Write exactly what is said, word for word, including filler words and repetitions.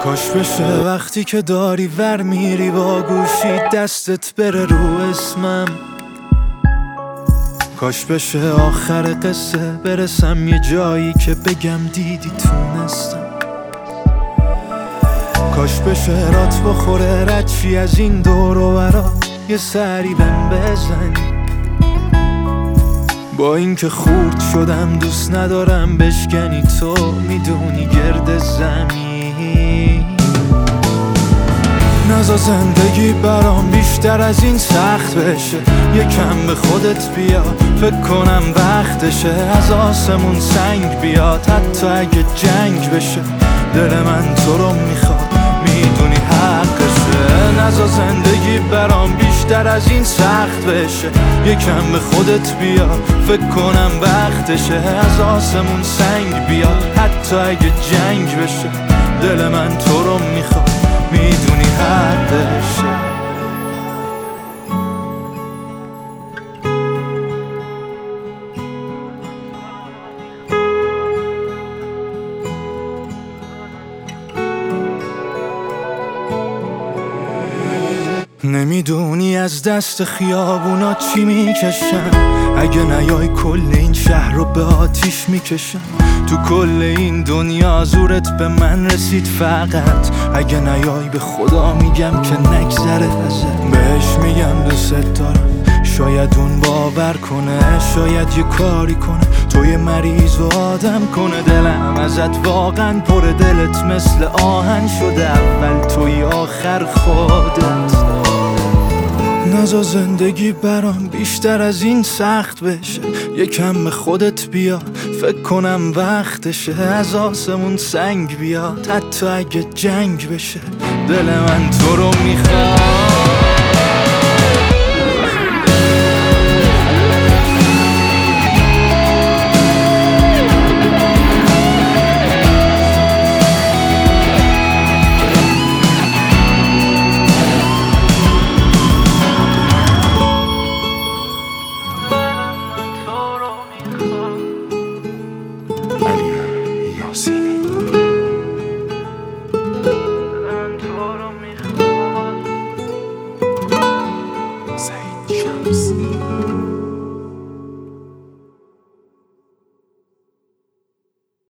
کاش بشه وقتی که داری ور میری با گوشی دستت بره رو اسمم، کاش بشه آخر قصه برسم یه جایی که بگم دیدی تونستم، کاش بشه رات بخوره ردشی از این دور و برا یه سری بهم بزنی. با اینکه خورد شدم دوست ندارم بشکنی، تو میدونی گرد زمین. نزا زندگی برام بیشتر از این سخت بشه، یکم به خودت بیا فکر کنم وقتشه. از آسمون سنگ بیاد حتی اگه جنگ بشه، دل من تو رو میخواد میدونی حقشه. نزا زندگی برام بیشتر از این سخت بشه، یکم به خودت بیا فکر کنم وقتشه. از آسمون سنگ بیاد حتی اگه جنگ بشه، دل من تو رو میخواد میدونی حقشه. نمیدونی از دست خیابونا چی میکشم، اگه نیای کل این شهر رو به آتیش میکشم. تو کل این دنیا زورت به من رسید فقط، اگه نیای به خدا میگم که نگذره ازت. بهش میگم دوست دارم، شاید اون باور کنه، شاید یه کاری کنه توی مریض و آدم کنه. دلم ازت واقعا پر، دلت مثل آهن شده، اول توی آخر خودت. نزا زندگی برام بیشتر از این سخت بشه، یکم به خودت بیا فکر کنم وقتشه. از آسمون سنگ بیاد حتی اگه جنگ بشه، دل من تو رو میخواد